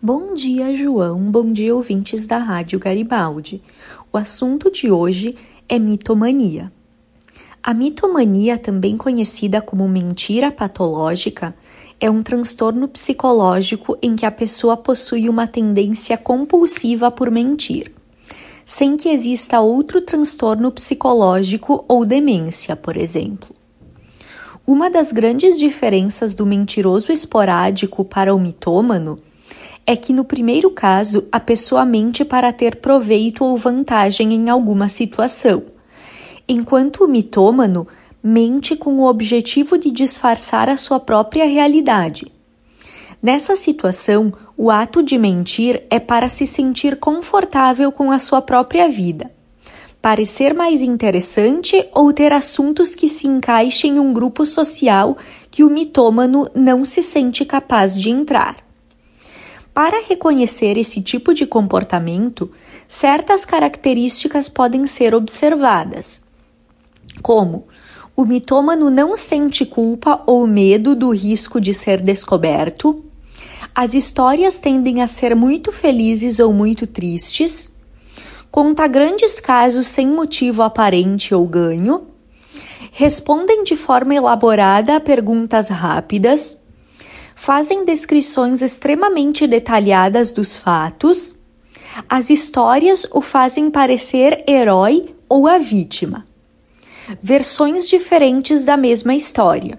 Bom dia, João. Bom dia, ouvintes da Rádio Garibaldi. O assunto de hoje é mitomania. A mitomania, também conhecida como mentira patológica, é um transtorno psicológico em que a pessoa possui uma tendência compulsiva por mentir, sem que exista outro transtorno psicológico ou demência, por exemplo. Uma das grandes diferenças do mentiroso esporádico para o mitômano é que, no primeiro caso, a pessoa mente para ter proveito ou vantagem em alguma situação, enquanto o mitômano mente com o objetivo de disfarçar a sua própria realidade. Nessa situação, o ato de mentir é para se sentir confortável com a sua própria vida, parecer mais interessante ou ter assuntos que se encaixem em um grupo social que o mitômano não se sente capaz de entrar. Para reconhecer esse tipo de comportamento, certas características podem ser observadas, como o mitômano não sente culpa ou medo do risco de ser descoberto, as histórias tendem a ser muito felizes ou muito tristes, conta grandes casos sem motivo aparente ou ganho, respondem de forma elaborada a perguntas rápidas, fazem descrições extremamente detalhadas dos fatos, as histórias o fazem parecer herói ou a vítima. Versões diferentes da mesma história.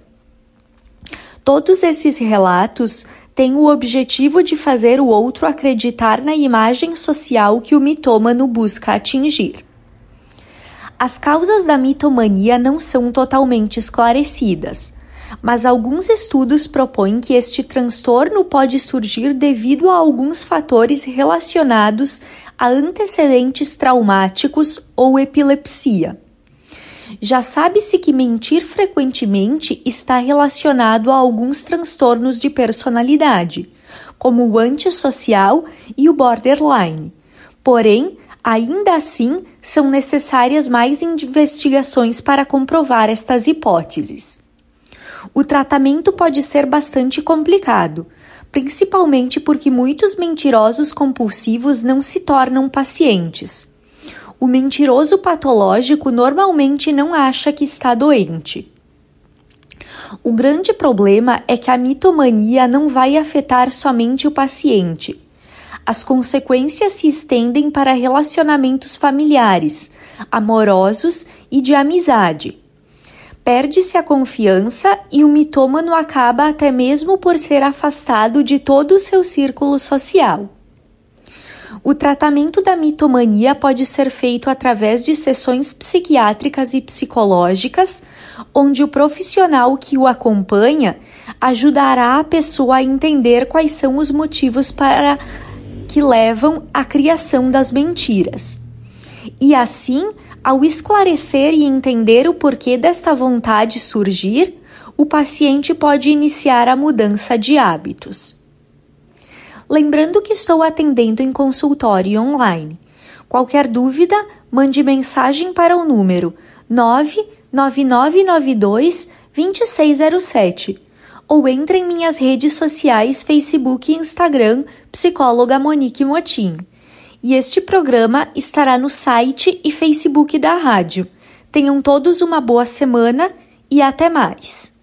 Todos esses relatos têm o objetivo de fazer o outro acreditar na imagem social que o mitômano busca atingir. As causas da mitomania não são totalmente esclarecidas, mas alguns estudos propõem que este transtorno pode surgir devido a alguns fatores relacionados a antecedentes traumáticos ou epilepsia. Já sabe-se que mentir frequentemente está relacionado a alguns transtornos de personalidade, como o antissocial e o borderline. Porém, ainda assim, são necessárias mais investigações para comprovar estas hipóteses. O tratamento pode ser bastante complicado, principalmente porque muitos mentirosos compulsivos não se tornam pacientes. O mentiroso patológico normalmente não acha que está doente. O grande problema é que a mitomania não vai afetar somente o paciente. As consequências se estendem para relacionamentos familiares, amorosos e de amizade. Perde-se a confiança e o mitômano acaba até mesmo por ser afastado de todo o seu círculo social. O tratamento da mitomania pode ser feito através de sessões psiquiátricas e psicológicas, onde o profissional que o acompanha ajudará a pessoa a entender quais são os motivos que levam à criação das mentiras. E assim, ao esclarecer e entender o porquê desta vontade surgir, o paciente pode iniciar a mudança de hábitos. Lembrando que estou atendendo em consultório online. Qualquer dúvida, mande mensagem para o número 99992-2607 ou entre em minhas redes sociais Facebook e Instagram, psicóloga Monique Motim. E este programa estará no site e Facebook da rádio. Tenham todos uma boa semana e até mais!